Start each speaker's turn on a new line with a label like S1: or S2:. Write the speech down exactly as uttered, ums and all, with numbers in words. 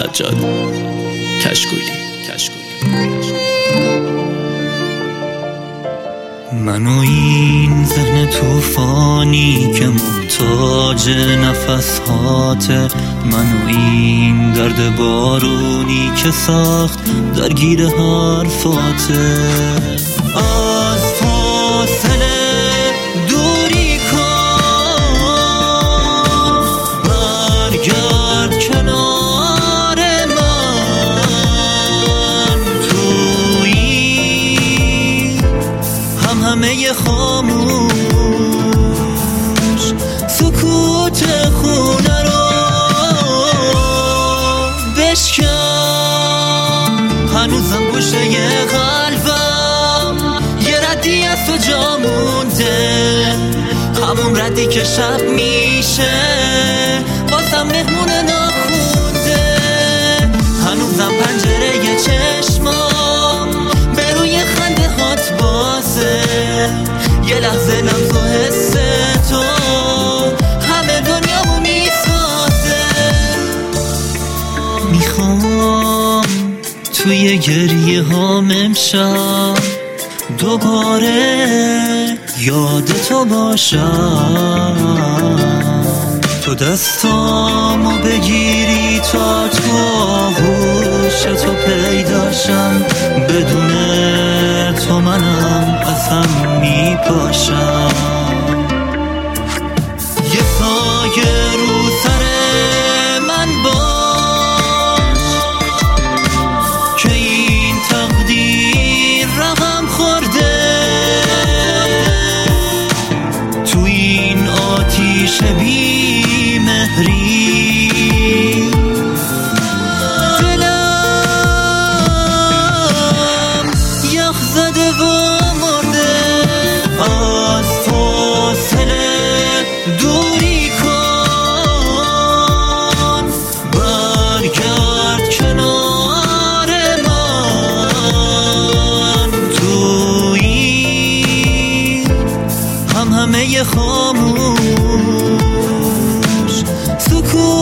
S1: سجاد کشکولی.
S2: من و این ذهن توفانی که محتاج نفس هاته، من و این درد بارونی که سخت درگیر حرفاته. از فاصله دوری کن، برگرد کنار من. تویی هم همه خاموش سکوت خونه رو بشکن. هنوزم گوشه قلبم یه ردی از تو جا مونده، همون ردی که شب میشه بازم مهمونه نخونده. هنوزم پنجره یه چشمام به روی خنده هات بازه، یه لحظه لمس و حس تو همه دنیامو میسازه. میخوام توی گریه هام امشب دوباره یاد تو باشم، تو دستامو بگیری تا تو آغوش تو پیداشم. بدون تو منم از هم میپاشم. یه سایه رو سر من باش که این تقدیر رقم خورده، تو این آتیش بی مهری دلم یخ زده و مرده. از فاصله دوری کن، برگرد کنار من. تویی هم همه خاموش سکوت